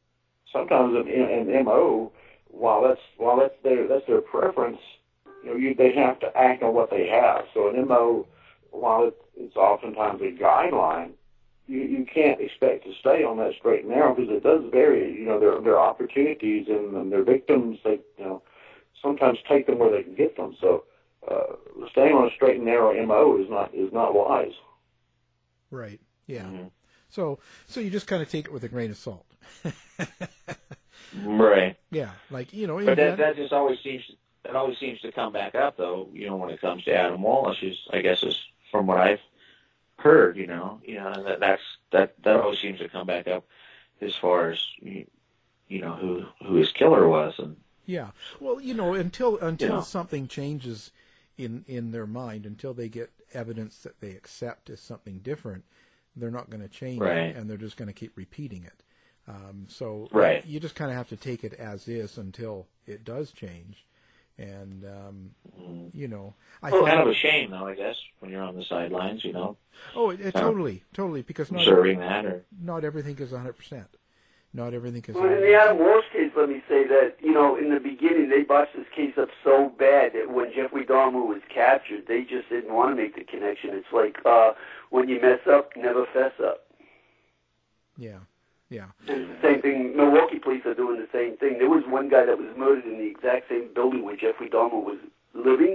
an MO, while that's their preference, they have to act on what they have. So an MO, while it's oftentimes a guideline, you can't expect to stay on that straight and narrow because it does vary. Their opportunities and their victims, they sometimes take them where they can get them. So staying on a straight and narrow MO is not wise. Right. Yeah. Mm-hmm. So you just kind of take it with a grain of salt. Right. Yeah. Like But that just always seems to come back up, though. When it comes to Adam Walsh, I guess is from what I've heard. That always seems to come back up as far as who his killer was. And yeah, well, until something changes in their mind, until they get evidence that they accept as something different, they're not going to change right. it, and they're just going to keep repeating it. So right. you just kind of have to take it as is until it does change. And, you know... kind of a shame, though, I guess, when you're on the sidelines, you know. Oh, totally, because not everything is 100%. Not everything is 100%. Well, in the Adam Walsh case, let me say that, you know, in the beginning, they botched this case up so bad that when Jeffrey Dahmer was captured, they just didn't want to make the connection. It's like, when you mess up, never fess up. Yeah. Yeah. And it's the same thing. Milwaukee police are doing the same thing. There was one guy that was murdered in the exact same building where Jeffrey Dahmer was living,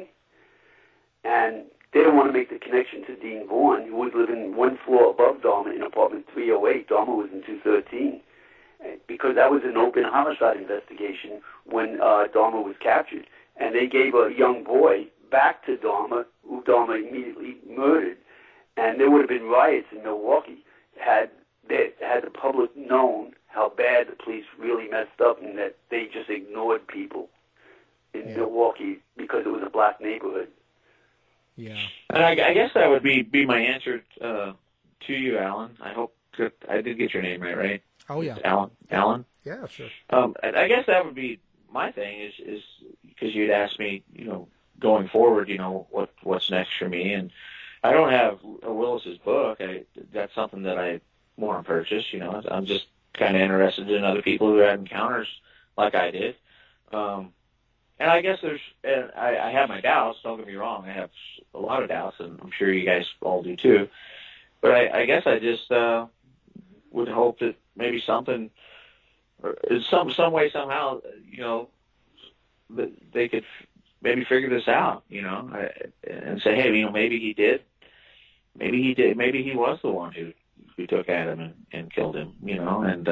and they don't want to make the connection to Dean Vaughn, who was living one floor above Dahmer in apartment 308. Dahmer was in 213, because that was an open homicide investigation when Dahmer was captured. And they gave a young boy back to Dahmer, who Dahmer immediately murdered. And there would have been riots in Milwaukee had the public known how bad the police really messed up and that they just ignored people in Milwaukee because it was a black neighborhood. Yeah. And I guess that would be my answer to you, Alan. I hope I did get your name right? Oh, yeah. Alan? Yeah, sure. I guess that would be my thing is because you'd asked me, you know, going forward, you know, what's next for me. And I don't have Willis's book. That's something that I want to purchase, you know. I'm just kind of interested in other people who had encounters like I did. And I guess I have my doubts, don't get me wrong. I have a lot of doubts, and I'm sure you guys all do too. But I guess I just would hope that maybe something, or some way, somehow, you know, that they could maybe figure this out, you know, and say, hey, you know, maybe he did. Maybe he was the one who took Adam and killed him, you know, and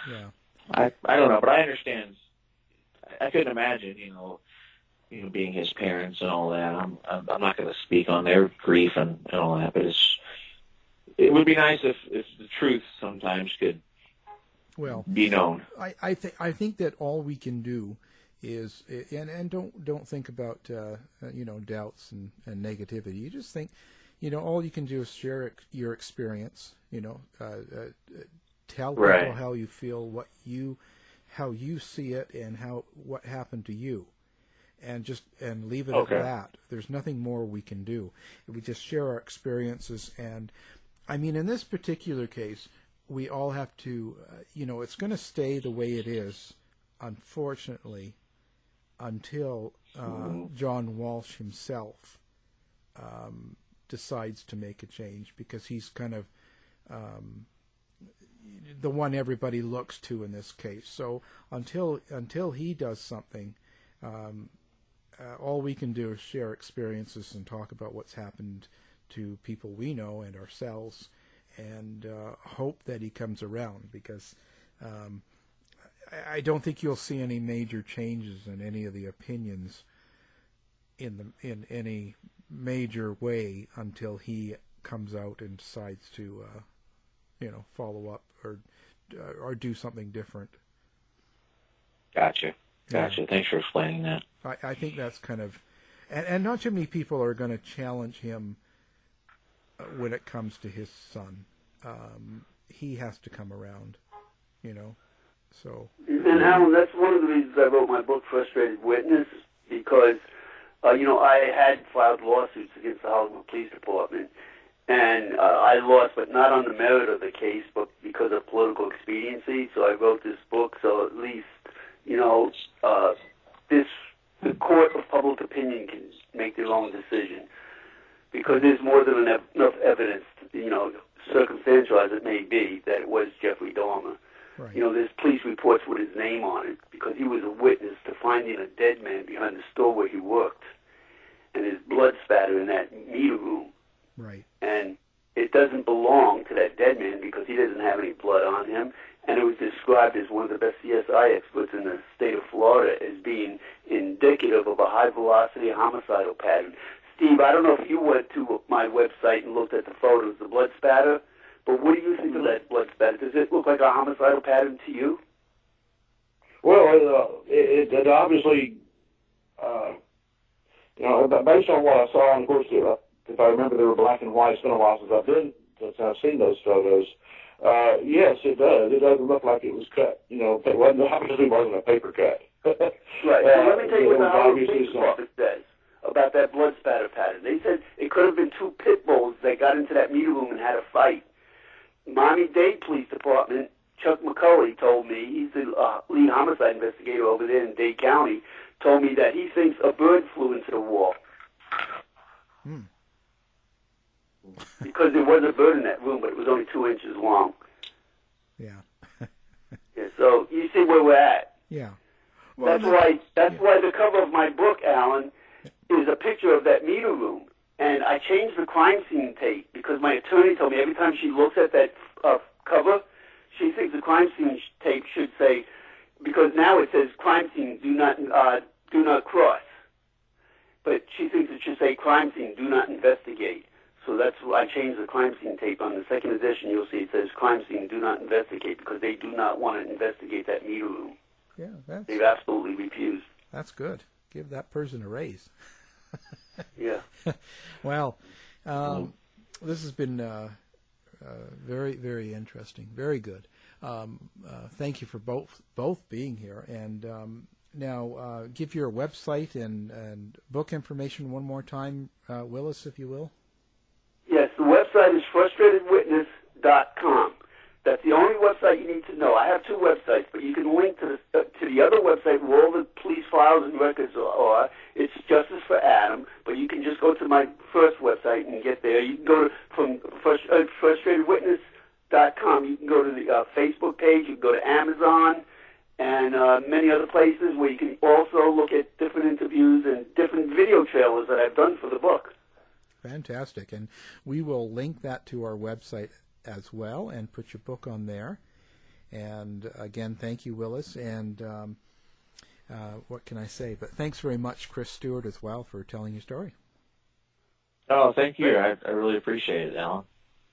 I don't know, but I understand. I couldn't imagine, you know, being his parents and all that. I'm not going to speak on their grief and all that, but it would be nice if the truth sometimes could be known. I think that all we can do is, and don't think about you know, doubts and negativity. You just think, you know, all you can do is share your experience. You know, tell people how you feel, how you see it, and what happened to you, and leave it at that. There's nothing more we can do. We just share our experiences, and I mean, in this particular case, we all have to, you know, it's going to stay the way it is, unfortunately, until John Walsh himself decides to make a change, because he's kind of the one everybody looks to in this case. So until he does something, all we can do is share experiences and talk about what's happened to people we know and ourselves, and hope that he comes around, because I don't think you'll see any major changes in any of the opinions in any major way until he comes out and decides to you know, follow up or do something different. Gotcha. Thanks for explaining that. I think that's kind of, and not too many people are going to challenge him when it comes to his son. He has to come around, you know. So. And Alan, that's one of the reasons I wrote my book, Frustrated Witness, because you know, I had filed lawsuits against the Hollywood Police Department. And I lost, but not on the merit of the case, but because of political expediency. So I wrote this book, so at least, you know, the court of public opinion can make their own decision. Because there's more than enough evidence, you know, circumstantial as it may be, that it was Jeffrey Dahmer. Right. You know, there's police reports with his name on it, because he was a witness to finding a dead man behind the store where he worked, and his blood spatter in that meter room. Right. And it doesn't belong to that dead man because he doesn't have any blood on him. And it was described as one of the best CSI experts in the state of Florida as being indicative of a high-velocity homicidal pattern. Steve, I don't know if you went to my website and looked at the photos, the blood spatter, but what do you think of that blood spatter? Does it look like a homicidal pattern to you? Well, it obviously, you know, based on what I saw, and of course, if I remember, they were black and white. It's been a while since I've been I've seen those photos. Yes, it does. It doesn't look like it was cut. You know, it obviously wasn't a paper cut. Right. So let me tell you what the Howard Police Department says about that blood spatter pattern. They said it could have been two pit bulls that got into that meter room and had a fight. Miami-Dade Police Department, Chuck McCulley told me, he's the lead homicide investigator over there in Dade County, told me that he thinks a bird flew into the wall. Because there was a bird in that room, but it was only 2 inches long. Yeah. Yeah. So you see where we're at. Yeah. Well, that's why the cover of my book, Alan, is a picture of that meter room. And I changed the crime scene tape because my attorney told me every time she looks at that cover, she thinks the crime scene tape should say, because now it says crime scene, do not cross. But she thinks it should say crime scene, do not investigate. So that's why I changed the crime scene tape. On the second edition, you'll see it says crime scene, do not investigate, because they do not want to investigate that meter room. Yeah, they've absolutely refused. That's good. Give that person a raise. Yeah. Well, this has been very, very interesting. Very good. Thank you for both being here. And now, give your website and book information one more time, Willis, if you will. Yes, the website is frustratedwitness.com. That's the only website you need to know. I have two websites, but you can link to the other website where all the police files and records are. It's Justice for Adam, but you can just go to my first website and get there. You can go from frustratedwitness.com. You can go to the Facebook page. You can go to Amazon and many other places where you can also look at different interviews and different video trailers that I've done for the book. Fantastic. And we will link that to our website as well and put your book on there. And again, thank you, Willis. And what can I say? But thanks very much, Chris Stewart, as well, for telling your story. Oh, thank you. I really appreciate it, Alan.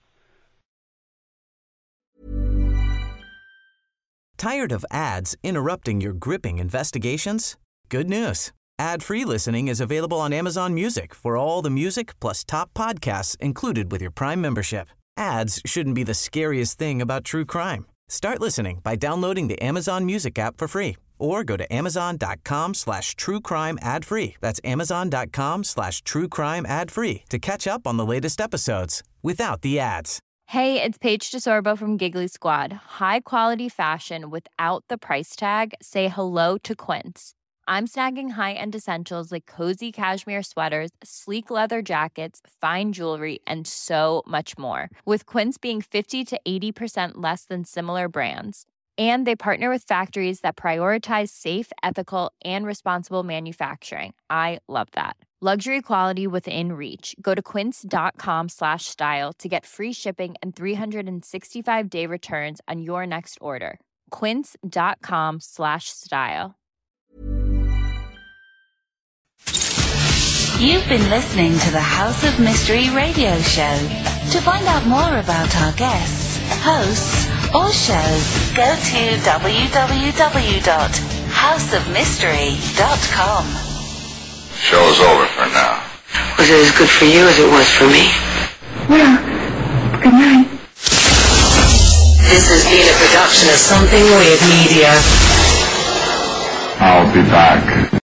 Tired of ads interrupting your gripping investigations? Good news. Ad-free listening is available on Amazon Music for all the music plus top podcasts included with your Prime membership. Ads shouldn't be the scariest thing about true crime. Start listening by downloading the Amazon Music app for free or go to amazon.com/truecrime ad-free. That's amazon.com/truecrime ad-free to catch up on the latest episodes without the ads. Hey, it's Paige DeSorbo from Giggly Squad. High quality fashion without the price tag. Say hello to Quince. I'm snagging high-end essentials like cozy cashmere sweaters, sleek leather jackets, fine jewelry, and so much more. With Quince being 50 to 80% less than similar brands. And they partner with factories that prioritize safe, ethical, and responsible manufacturing. I love that. Luxury quality within reach. Go to quince.com/style to get free shipping and 365-day returns on your next order. Quince.com/style. You've been listening to the House of Mystery radio show. To find out more about our guests, hosts, or shows, go to www.houseofmystery.com. Show's over for now. Was it as good for you as it was for me? Well, good night. This has been a production of Something Weird Media. I'll be back.